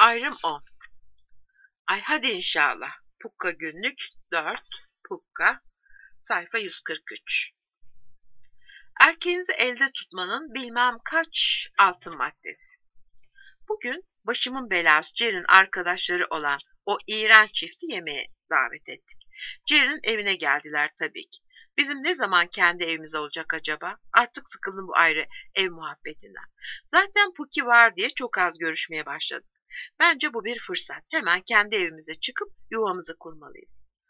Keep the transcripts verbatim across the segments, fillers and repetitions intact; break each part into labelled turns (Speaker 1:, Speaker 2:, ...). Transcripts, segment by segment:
Speaker 1: Ayrım on. Ay hadi inşallah. Pukka günlük dört. Pukka. Sayfa yüz kırk üç. Erkeğinizi elde tutmanın bilmem kaç altın maddesi. Bugün başımın belası Cer'in arkadaşları olan o iğrenç çifti yemeğe davet ettik. Cer'in evine geldiler tabii ki. Bizim ne zaman kendi evimiz olacak acaba? Artık sıkıldım bu ayrı ev muhabbetinden. Zaten Puki var diye çok az görüşmeye başladık. Bence bu bir fırsat. Hemen kendi evimize çıkıp yuvamızı kurmalıyız.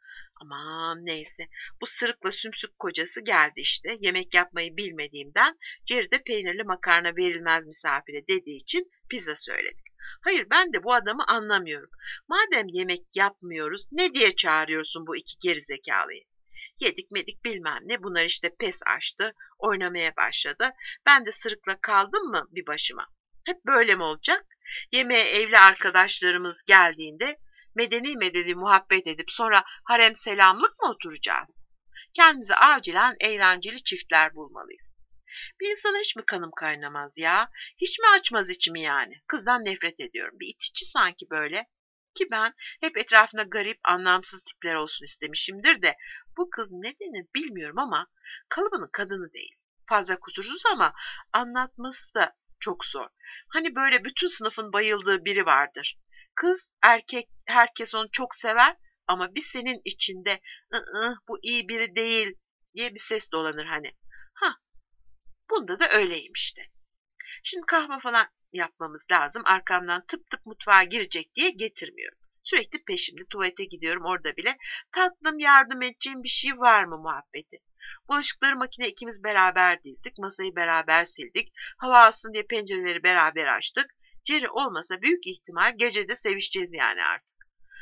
Speaker 1: Aman neyse. Bu sırıkla sümsük kocası geldi işte. Yemek yapmayı bilmediğimden Jerry de peynirli makarna verilmez misafire dediği için pizza söyledik. Hayır ben de bu adamı anlamıyorum. Madem yemek yapmıyoruz ne diye çağırıyorsun bu iki gerizekalıyı? Yedik medik bilmem ne bunlar işte pes açtı, oynamaya başladı. Ben de sırıkla kaldım mı bir başıma? Hep böyle mi olacak? Yemeğe evli arkadaşlarımız geldiğinde medeni medeni muhabbet edip sonra harem selamlık mı oturacağız? Kendimize acilen eğlenceli çiftler bulmalıyız. Bir insana hiç mi kanım kaynamaz ya? Hiç mi açmaz içimi yani? Kızdan nefret ediyorum. Bir itici sanki böyle. Ki ben hep etrafında garip, anlamsız tipler olsun istemişimdir de bu kız nedeni bilmiyorum ama kalıbının kadını değil. Fazla kusursuz ama anlatması da çok zor. Hani böyle bütün sınıfın bayıldığı biri vardır. Kız, erkek, herkes onu çok sever ama bir senin içinde ı-ı, bu iyi biri değil diye bir ses dolanır hani. Hah, bunda da öyleyim işte. Şimdi kahve falan yapmamız lazım. Arkamdan tıp tıp mutfağa girecek diye getirmiyorum. Sürekli peşimde tuvalete gidiyorum orada bile. Tatlım yardım edeceğim bir şey var mı muhabbeti. Bulaşıkları makine ikimiz beraber dizdik. Masayı beraber sildik. Hava alsın diye pencereleri beraber açtık. Jerry olmasa büyük ihtimal gecede sevişeceğiz yani artık.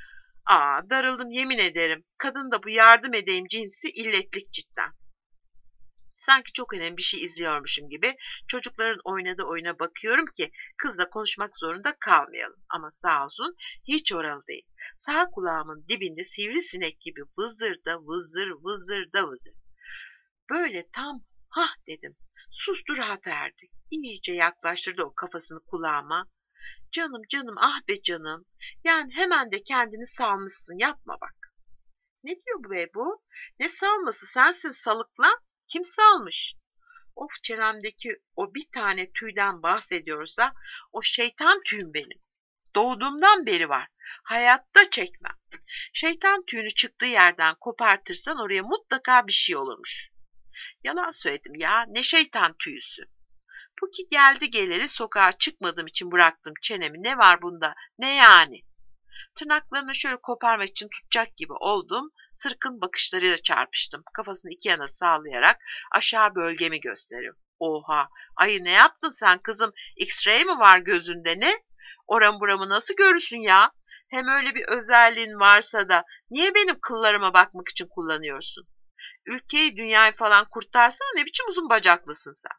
Speaker 1: Aa darıldım yemin ederim. Kadın da bu yardım edeyim cinsi illetlik cidden. Sanki çok önemli bir şey izliyormuşum gibi çocukların oynadığı oyuna bakıyorum ki kızla konuşmak zorunda kalmayalım. Ama sağ olsun hiç oralı değil. Sağ kulağımın dibinde sivrisinek gibi vızır da vızır vızır da vızır. Böyle tam hah dedim. Sustu rahat erdi. İyice yaklaştırdı o kafasını kulağıma. Canım canım ah be canım. Yani hemen de kendini salmışsın yapma bak. Ne diyor bu be bu? Ne salması sensin salıkla? Kim salmış? Of çenemdeki o bir tane tüyden bahsediyorsa o şeytan tüyüm benim. Doğduğumdan beri var. Hayatta çekmem. Şeytan tüyünü çıktığı yerden kopartırsan oraya mutlaka bir şey olurmuş. Yalan söyledim ya. Ne şeytan tüyüsü. Puki geldi geleli sokağa çıkmadığım için bıraktım çenemi. Ne var bunda? Ne yani? Tırnaklarını şöyle koparmak için tutacak gibi oldum. Sırkın bakışlarıyla çarpıştım. Kafasını iki yana sağlayarak aşağı bölgemi gösteriyor. Oha! Ay ne yaptın sen kızım? X-ray mi var gözünde ne? Oram buramı nasıl görürsün ya? Hem öyle bir özelliğin varsa da niye benim kıllarıma bakmak için kullanıyorsun? Ülkeyi, dünyayı falan kurtarsana ne biçim uzun bacaklısın sen?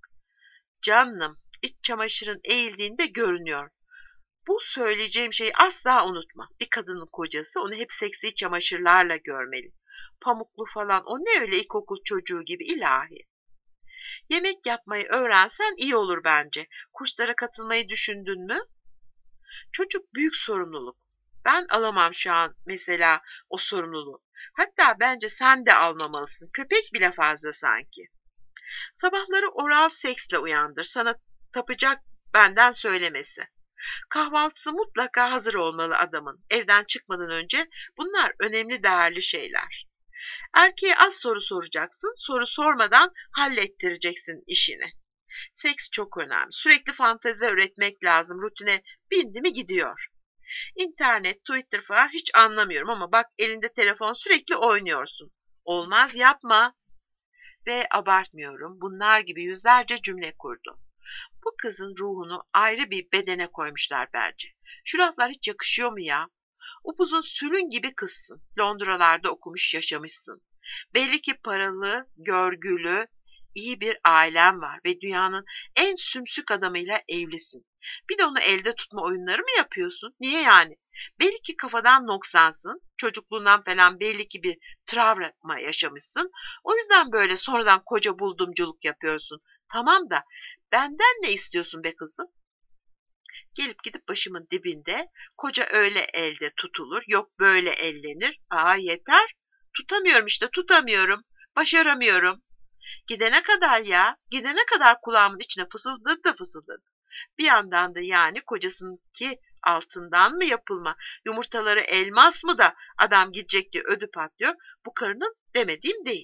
Speaker 1: Canım, iç çamaşırın eğildiğinde görünüyor. Bu söyleyeceğim şeyi asla unutma. Bir kadının kocası onu hep seksi çamaşırlarla görmeli. Pamuklu falan o ne öyle ilkokul çocuğu gibi ilahi. Yemek yapmayı öğrensen iyi olur bence. Kurslara katılmayı düşündün mü? Çocuk büyük sorumluluk. Ben alamam şu an mesela o sorumluluğu. Hatta bence sen de almamalısın. Köpek bile fazla sanki. Sabahları oral seksle uyandır. Sana tapacak benden söylemesi. Kahvaltısı mutlaka hazır olmalı adamın. Evden çıkmadan önce bunlar önemli değerli şeyler. Erkeğe az soru soracaksın, soru sormadan hallettireceksin işini. Seks çok önemli. Sürekli fantezi üretmek lazım. Rutine bindi mi gidiyor. İnternet, Twitter falan hiç anlamıyorum ama bak elinde telefon sürekli oynuyorsun. Olmaz yapma. Ve abartmıyorum. Bunlar gibi yüzlerce cümle kurdu. Bu kızın ruhunu ayrı bir bedene koymuşlar bence. Şu laflar hiç yakışıyor mu ya? Upuzun sülün gibi kızsın. Londralarda okumuş yaşamışsın. Belli ki paralı, görgülü, iyi bir ailen var ve dünyanın en sümsük adamıyla evlisin. Bir de onu elde tutma oyunları mı yapıyorsun? Niye yani? Belli ki kafadan noksansın. Çocukluğundan falan belli ki bir travma yaşamışsın. O yüzden böyle sonradan koca buldumculuk yapıyorsun. Tamam da benden ne istiyorsun be kızım? Gelip gidip başımın dibinde, koca öyle elde tutulur, yok böyle ellenir. Aa yeter, tutamıyorum işte tutamıyorum, başaramıyorum. Gidene kadar ya, gidene kadar kulağımın içine fısıldadı da fısıldadı. Bir yandan da yani kocasınınki altından mı yapılma, yumurtaları elmas mı da adam gidecek diye ödü patlıyor. Bu karının demediğim değil.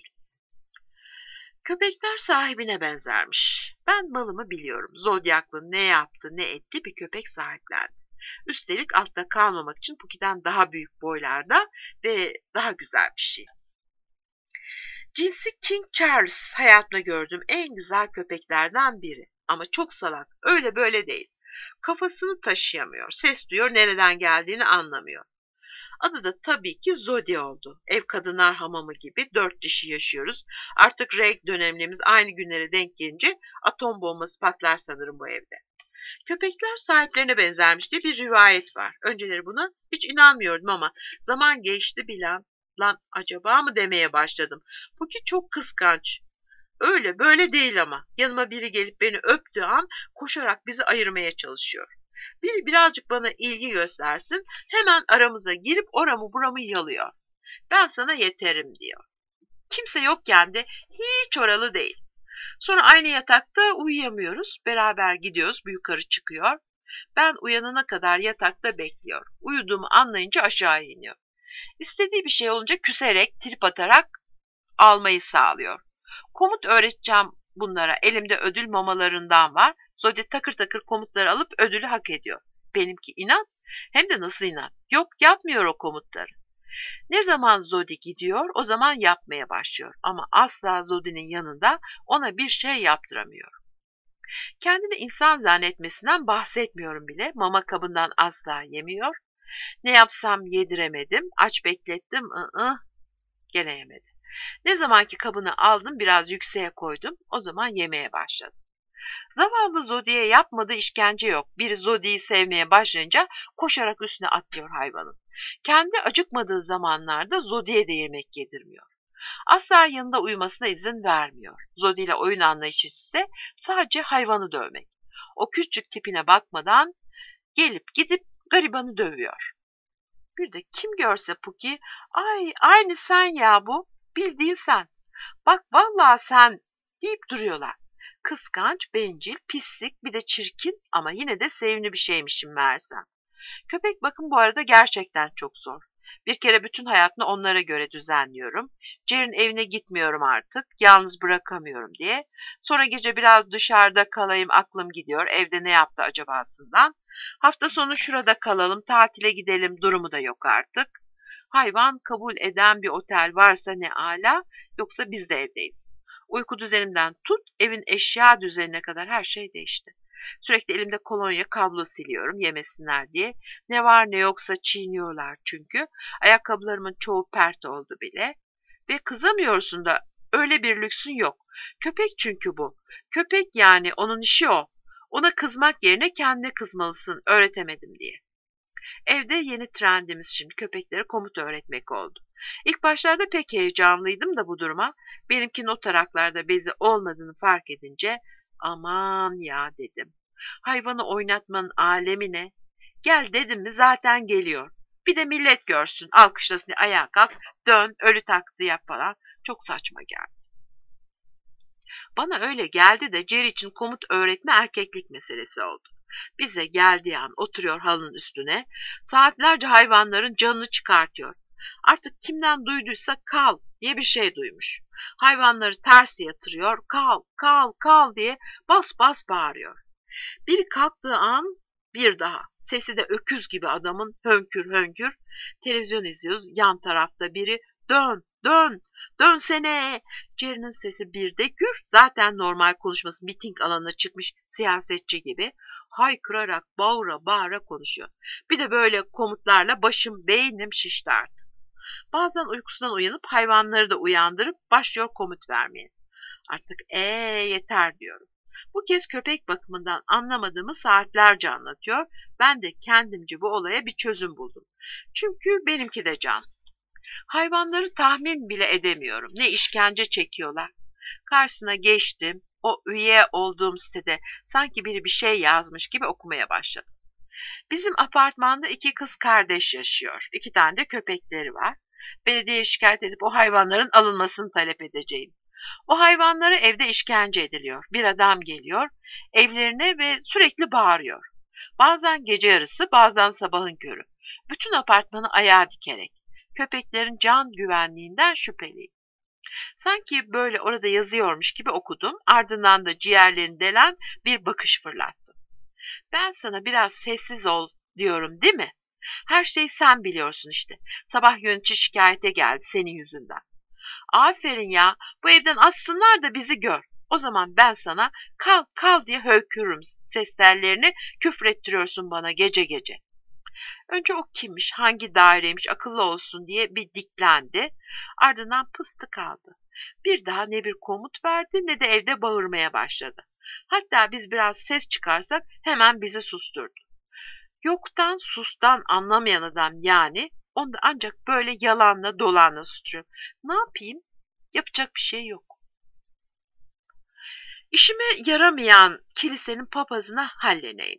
Speaker 1: Köpekler sahibine benzermiş. Ben malımı biliyorum. Zodyaklı ne yaptı ne etti bir köpek sahiplendi. Üstelik altta kalmamak için Puki'den daha büyük boylarda ve daha güzel bir şey. Cinsi King Charles hayatımda gördüğüm en güzel köpeklerden biri. Ama çok salak. Öyle böyle değil. Kafasını taşıyamıyor. Ses duyuyor, nereden geldiğini anlamıyor. Adı da tabii ki Zodi oldu. Ev kadınlar hamamı gibi dört dişi yaşıyoruz. Artık renk dönemlerimiz aynı günlere denk gelince atom bombası patlar sanırım bu evde. Köpekler sahiplerine benzermiş diye bir rivayet var. Önceleri buna hiç inanmıyordum ama zaman geçti bilen, lan acaba mı demeye başladım. Bu ki çok kıskanç. Öyle böyle değil ama. Yanıma biri gelip beni öptüğü an koşarak bizi ayırmaya çalışıyor. Biri birazcık bana ilgi göstersin, hemen aramıza girip oramı buramı yalıyor. Ben sana yeterim diyor. Kimse yokken de hiç oralı değil. Sonra aynı yatakta uyuyamıyoruz. Beraber gidiyoruz, bu yukarı çıkıyor. Ben uyanana kadar yatakta bekliyor. Uyuduğumu anlayınca aşağı iniyor. İstediği bir şey olunca küserek, trip atarak almayı sağlıyor. Komut öğreteceğim bunlara. Elimde ödül mamalarından var. Zodi takır takır komutları alıp ödülü hak ediyor. Benimki inat. Hem de nasıl inat? Yok, yapmıyor o komutları. Ne zaman Zodi gidiyor, o zaman yapmaya başlıyor. Ama asla Zodi'nin yanında ona bir şey yaptıramıyor. Kendini insan zannetmesinden bahsetmiyorum bile. Mama kabından asla yemiyor. Ne yapsam yediremedim. Aç beklettim. I-ı, gene yemedi. Ne zamanki kabını aldım, biraz yükseğe koydum. O zaman yemeye başladı. Zavallı Zodi'ye yapmadığı işkence yok. Biri Zodi'yi sevmeye başlayınca koşarak üstüne atlıyor hayvanın. Kendi acıkmadığı zamanlarda Zodi'ye de yemek yedirmiyor. Asla yanında uyumasına izin vermiyor. Zodi ile oyun anlayışı ise sadece hayvanı dövmek. O küçük tipine bakmadan gelip gidip garibanı dövüyor. Bir de kim görse Puki, ay aynı sen ya bu, bildiğin sen. Bak vallahi sen deyip duruyorlar. Kıskanç, bencil, pislik, bir de çirkin ama yine de sevimli bir şeymişim meğersem. Köpek bakım bu arada gerçekten çok zor. Bir kere bütün hayatını onlara göre düzenliyorum. Jerry'nin evine gitmiyorum artık, yalnız bırakamıyorum diye. Sonra gece biraz dışarıda kalayım, aklım gidiyor. Evde ne yaptı acabasından. Hafta sonu şurada kalalım, tatile gidelim durumu da yok artık. Hayvan kabul eden bir otel varsa ne ala, yoksa biz de evdeyiz. Uyku düzenimden tut, evin eşya düzenine kadar her şey değişti. Sürekli elimde kolonya, kablo siliyorum yemesinler diye. Ne var ne yoksa çiğniyorlar çünkü. Ayakkabılarımın çoğu pert oldu bile. Ve kızamıyorsun da, öyle bir lüksün yok. Köpek çünkü bu. Köpek yani, onun işi o. Ona kızmak yerine kendine kızmalısın, öğretemedim diye. Evde yeni trendimiz şimdi köpeklere komut öğretmek oldu. İlk başlarda pek heyecanlıydım da bu duruma. Benimkinin o taraklarda bezi olmadığını fark edince aman ya dedim. Hayvanı oynatmanın alemi ne? Gel dedim mi zaten geliyor. Bir de millet görsün, alkışlasın diye ayağa kalk, dön, ölü taklidi yap falan. Çok saçma geldi. Bana öyle geldi de Jerry için komut öğretme erkeklik meselesi oldu. Bize geldiği an oturuyor halının üstüne, saatlerce hayvanların canını çıkartıyor. Artık kimden duyduysa kal diye bir şey duymuş. Hayvanları ters yatırıyor, kal, kal, kal diye bas bas bağırıyor. Biri kalktığı an bir daha. Sesi de öküz gibi adamın, hönkür hönkür. Televizyon izliyoruz, yan tarafta biri dön, dön, dönsene. Jerry'nin sesi bir de gür. Zaten normal konuşması miting alanına çıkmış siyasetçi gibi. Haykırarak, bağıra bağıra konuşuyor. Bir de böyle komutlarla başım, beynim şişti artık. Bazen uykusundan uyanıp hayvanları da uyandırıp başlıyor komut vermeye. Artık ee yeter diyorum. Bu kez köpek bakımından anlamadığımı saatlerce anlatıyor. Ben de kendimce bu olaya bir çözüm buldum. Çünkü benimki de can. Hayvanları tahmin bile edemiyorum. Ne işkence çekiyorlar. Karşısına geçtim. O üye olduğum sitede sanki biri bir şey yazmış gibi okumaya başladım. Bizim apartmanda iki kız kardeş yaşıyor. İki tane de köpekleri var. Belediyeye şikayet edip o hayvanların alınmasını talep edeceğim. O hayvanlara evde işkence ediliyor. Bir adam geliyor evlerine ve sürekli bağırıyor. Bazen gece yarısı, bazen sabahın körü. Bütün apartmanı ayağa dikerek. Köpeklerin can güvenliğinden şüpheliyim. Sanki böyle orada yazıyormuş gibi okudum. Ardından da ciğerlerini delen bir bakış fırlattım. Ben sana biraz sessiz ol diyorum, değil mi? Her şeyi sen biliyorsun işte. Sabah yönetici şikayete geldi senin yüzünden. Aferin ya, bu evden atsınlar da bizi gör. O zaman ben sana kal kal diye höykürürüm. Ses tellerini küfrettiriyorsun bana gece gece. Önce o kimmiş, hangi daireymiş, akıllı olsun diye bir diklendi. Ardından pıstı kaldı. Bir daha ne bir komut verdi ne de evde bağırmaya başladı. Hatta biz biraz ses çıkarsak hemen bizi susturdu. Yoktan sustan anlamayan adam yani, onu da ancak böyle yalanla dolanla susturuyor. Ne yapayım? Yapacak bir şey yok. İşime yaramayan kilisenin papazına halleneyim.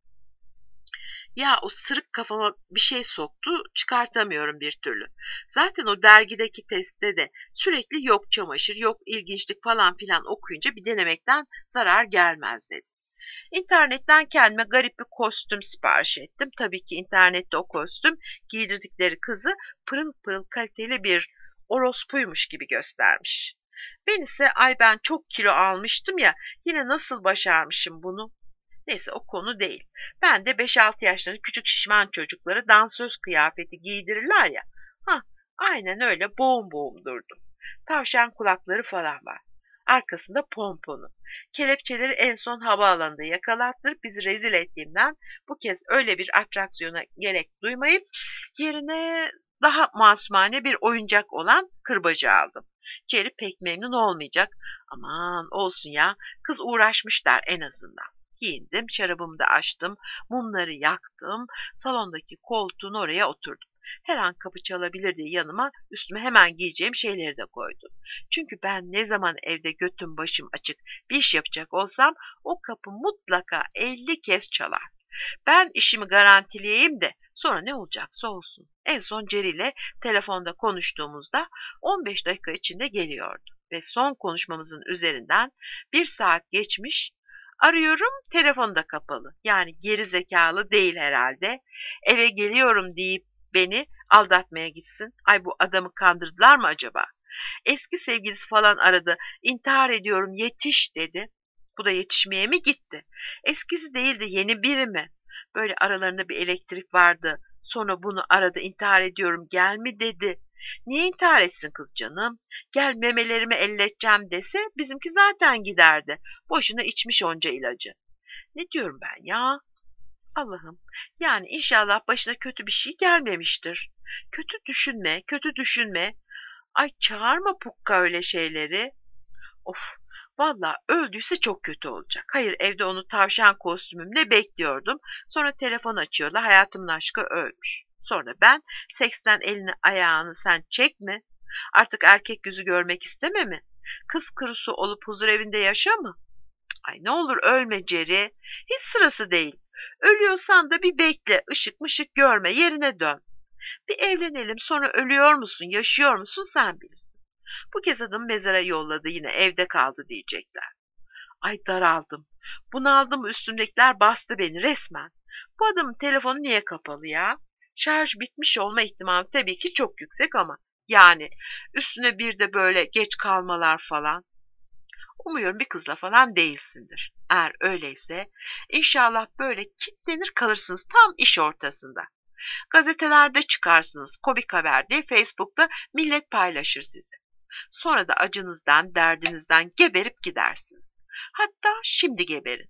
Speaker 1: Ya o sırık kafama bir şey soktu, çıkartamıyorum bir türlü. Zaten o dergideki testte de sürekli yok çamaşır, yok ilginçlik falan filan okuyunca bir denemekten zarar gelmez dedi. İnternetten kendime garip bir kostüm sipariş ettim. Tabii ki internette o kostüm giydirdikleri kızı pırıl pırıl kaliteli bir orospuymuş gibi göstermiş. Ben ise ay ben çok kilo almıştım ya, yine nasıl başarmışım bunu? Neyse o konu değil. Ben de beş altı yaşlarında küçük şişman çocukları dansöz kıyafeti giydirirler ya. Hah, aynen öyle boğum boğum durdum. Tavşan kulakları falan var. Arkasında pomponu. Kelepçeleri en son havaalanında yakalattırıp bizi rezil ettiğimden bu kez öyle bir atraksiyona gerek duymayıp yerine daha masumane bir oyuncak olan kırbacı aldım. Jerry pek memnun olmayacak. Aman olsun ya, kız uğraşmışlar en azından. Giyindim, şarabımı da açtım, mumları yaktım, salondaki koltuğun oraya oturdum. Her an kapı çalabilir diye yanıma üstüme hemen giyeceğim şeyleri de koydum. Çünkü ben ne zaman evde götüm başım açık bir iş yapacak olsam o kapı mutlaka elli kez çalar. Ben işimi garantileyeyim de sonra ne olacaksa olsun. En son Jerry ile telefonda konuştuğumuzda on beş dakika içinde geliyordu. Ve son konuşmamızın üzerinden bir saat geçmiş. Arıyorum, telefon da kapalı. Yani geri zekalı değil herhalde. Eve geliyorum deyip beni aldatmaya gitsin. Ay bu adamı kandırdılar mı acaba? Eski sevgilisi falan aradı. İntihar ediyorum yetiş dedi. Bu da yetişmeye mi gitti? Eskisi değil de yeni biri mi? Böyle aralarında bir elektrik vardı. Sonra bunu aradı intihar ediyorum gel mi dedi. Niye intihar etsin kız canım? Gel memelerimi elleteceğim dese bizimki zaten giderdi. Boşuna içmiş onca ilacı. Ne diyorum ben ya? Allah'ım, yani inşallah başına kötü bir şey gelmemiştir. Kötü düşünme, kötü düşünme. Ay çağırma Pukka öyle şeyleri. Of, valla öldüyse çok kötü olacak. Hayır evde onu tavşan kostümümle bekliyordum. Sonra telefon açıyorlar hayatımın aşkı ölmüş. Sonra ben seksten elini ayağını sen çekme. Artık erkek yüzü görmek isteme mi? Kız kurusu olup huzur evinde yaşa mı? Ay ne olur ölme Jerry. Hiç sırası değil. Ölüyorsan da bir bekle, ışık mışık görme, yerine dön. Bir evlenelim, sonra ölüyor musun, yaşıyor musun sen bilirsin. Bu kez adam mezara yolladı yine evde kaldı diyecekler. Ay daraldım. Bunaldım, üstümdekiler bastı beni resmen. Bu adamın telefonu niye kapalı ya? Şarj bitmiş olma ihtimali tabii ki çok yüksek ama yani üstüne bir de böyle geç kalmalar falan. Umuyorum bir kızla falan değilsindir. Eğer öyleyse inşallah böyle kilitlenir kalırsınız tam iş ortasında. Gazetelerde çıkarsınız, komik haber diye Facebook'ta millet paylaşır sizi. Sonra da acınızdan, derdinizden geberip gidersiniz. Hatta şimdi geberin.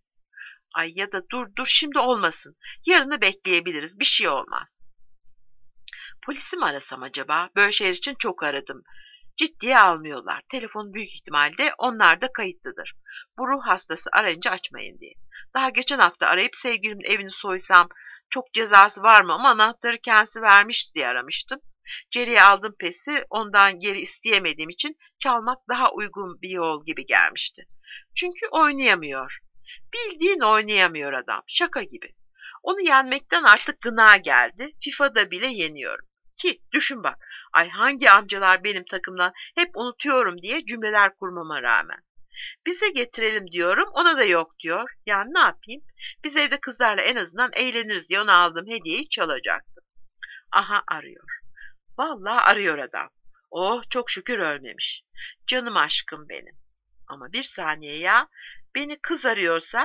Speaker 1: Ay ya da dur dur şimdi olmasın. Yarını bekleyebiliriz, bir şey olmaz. Polisi mi arasam acaba? Böyle şeyler için çok aradım. Ciddiye almıyorlar. Telefon büyük ihtimalle onlar da kayıtlıdır. Bu ruh hastası arayınca açmayın diye. Daha geçen hafta arayıp sevgilimin evini soysam çok cezası var mı ama anahtarı kendisi vermiş diye aramıştım. Jerry'e aldım pesi ondan geri isteyemediğim için çalmak daha uygun bir yol gibi gelmişti. Çünkü oynayamıyor. Bildiğin oynayamıyor adam. Şaka gibi. Onu yenmekten artık gına geldi. FIFA'da bile yeniyorum. Ki düşün bak, ay hangi amcalar benim takımdan hep unutuyorum diye cümleler kurmama rağmen. Bize getirelim diyorum, ona da yok diyor. Yani ne yapayım? Biz evde kızlarla en azından eğleniriz diye ona aldığım hediyeyi çalacaktım. Aha arıyor. Vallahi arıyor adam. Oh çok şükür ölmemiş. Canım aşkım benim. Ama bir saniye ya. Beni kız arıyorsa,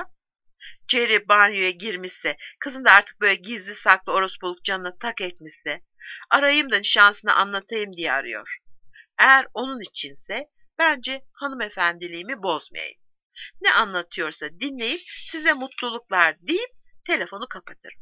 Speaker 1: Jerry banyoya girmişse, kızın da artık böyle gizli saklı orospuluk canına tak etmişse, arayayım da nişansını anlatayım diye arıyor. Eğer onun içinse bence hanımefendiliğimi bozmayayım. Ne anlatıyorsa dinleyip size mutluluklar deyip telefonu kapatırım.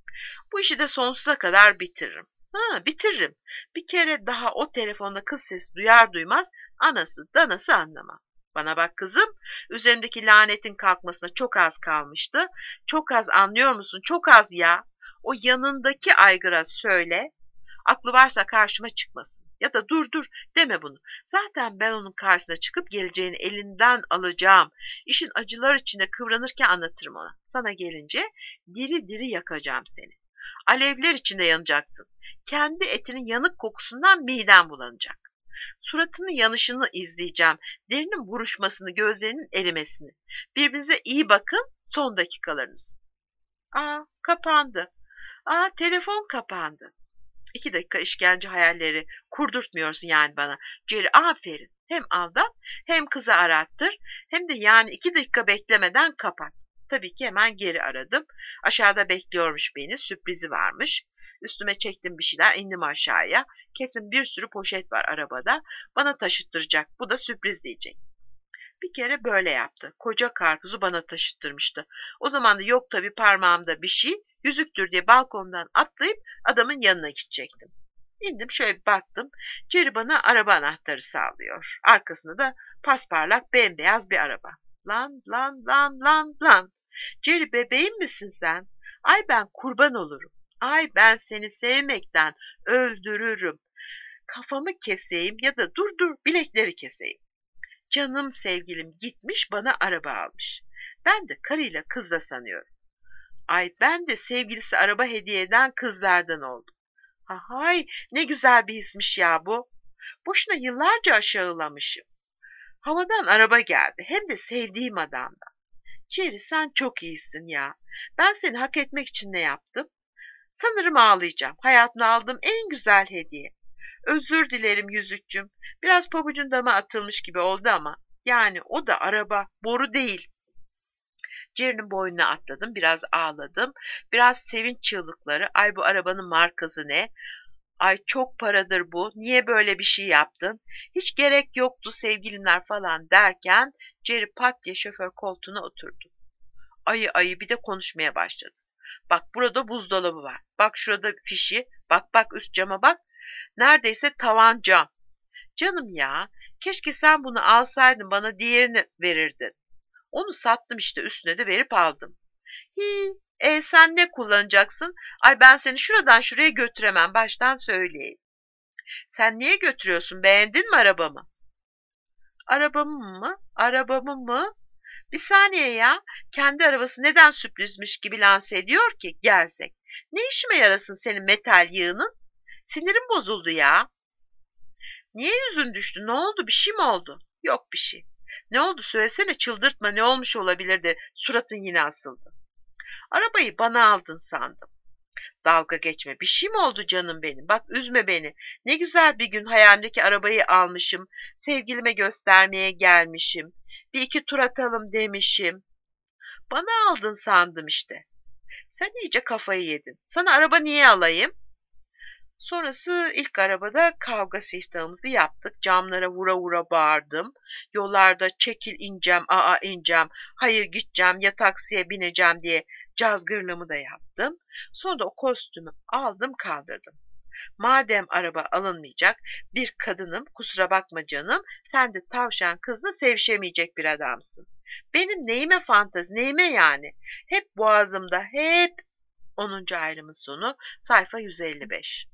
Speaker 1: Bu işi de sonsuza kadar bitiririm. Ha, bitiririm. Bir kere daha o telefonda kız sesi duyar duymaz anası danası anlamam. Bana bak kızım, üzerimdeki lanetin kalkmasına çok az kalmıştı. Çok az anlıyor musun? Çok az ya. O yanındaki aygıra söyle, aklı varsa karşıma çıkmasın. Ya da dur dur deme bunu. Zaten ben onun karşısına çıkıp geleceğini elinden alacağım. İşin acılar içinde kıvranırken anlatırım ona. Sana gelince diri diri yakacağım seni. Alevler içinde yanacaksın. Kendi etinin yanık kokusundan miden bulanacak. Suratının yanışını izleyeceğim. Derinin buruşmasını, gözlerinin erimesini. Birbirinize iyi bakın, son dakikalarınız. Aa, kapandı. Aa, telefon kapandı. İki dakika işkence hayalleri kurdurtmuyorsun yani bana. Jerry aferin. Hem aldat hem kızı arattır hem de yani iki dakika beklemeden kapat. Tabii ki hemen geri aradım. Aşağıda bekliyormuş beni. Sürprizi varmış. Üstüme çektim bir şeyler, indim aşağıya. Kesin bir sürü poşet var arabada. Bana taşıttıracak. Bu da sürpriz diyecek. Bir kere böyle yaptı. Koca karpuzu bana taşıttırmıştı. O zaman da yok tabii parmağımda bir şey. Yüzüktür diye balkondan atlayıp adamın yanına gidecektim. İndim şöyle bir baktım. Jerry bana araba anahtarı sağlıyor. Arkasında da pasparlak bembeyaz bir araba. Lan lan lan lan lan. Jerry bebeğim misin sen? Ay ben kurban olurum. Ay ben seni sevmekten öldürürüm. Kafamı keseyim ya da dur dur bilekleri keseyim. Canım sevgilim gitmiş bana araba almış. Ben de karıyla kızla sanıyorum. Ay ben de sevgilisi araba hediye eden kızlardan oldum. Hay ne güzel bir hismiş ya bu. Boşuna yıllarca aşağılamışım. Havadan araba geldi hem de sevdiğim adamdan. Jerry sen çok iyisin ya. Ben seni hak etmek için ne yaptım? Sanırım ağlayacağım. Hayatına aldığım en güzel hediye. Özür dilerim yüzükçüm. Biraz pabucun dama atılmış gibi oldu ama. Yani o da araba, boru değil. Jerry'nin boynuna atladım, biraz ağladım. Biraz sevinç çığlıkları. Ay bu arabanın markası ne? Ay çok paradır bu. Niye böyle bir şey yaptın? Hiç gerek yoktu sevgilimler falan derken Jerry pat diye şoför koltuğuna oturdu. Ayı ayı bir de konuşmaya başladı. Bak burada buzdolabı var. Bak şurada fişi. Bak bak üst cama bak. Neredeyse tavan cam. Canım ya, keşke sen bunu alsaydın bana diğerini verirdin. Onu sattım işte üstüne de verip aldım. Hi, e sen ne kullanacaksın? Ay ben seni şuradan şuraya götüremem baştan söyleyeyim. Sen niye götürüyorsun? Beğendin mi arabamı? Arabamı mı? Arabamı mı? Bir saniye ya. Kendi arabası neden sürprizmiş gibi lanse ediyor ki gerzek? Ne işime yarasın senin metal yığının? Sinirim bozuldu ya. Niye yüzün düştü? Ne oldu? Bir şey mi oldu? Yok bir şey. Ne oldu söylesene çıldırtma ne olmuş olabilirdi suratın yine asıldı. Arabayı bana aldın sandım. Dalga geçme bir şey mi oldu canım benim bak üzme beni. Ne güzel bir gün hayalimdeki arabayı almışım. Sevgilime göstermeye gelmişim. Bir iki tur atalım demişim. Bana aldın sandım işte. Sen iyice kafayı yedin. Sana araba niye alayım? Sonrası ilk arabada kavga siftahımızı yaptık. Camlara vura vura bağırdım. Yollarda çekil ineceğim, aa ineceğim, hayır gideceğim ya taksiye bineceğim diye cazgırlığımı da yaptım. Sonra da o kostümü aldım kaldırdım. Madem araba alınmayacak, bir kadınım, kusura bakma canım, sen de tavşan kızla sevişemeyecek bir adamsın. Benim neyime fantezi, neyime yani? Hep boğazımda, hep. onuncu ayrımın sonu, sayfa yüz elli beş.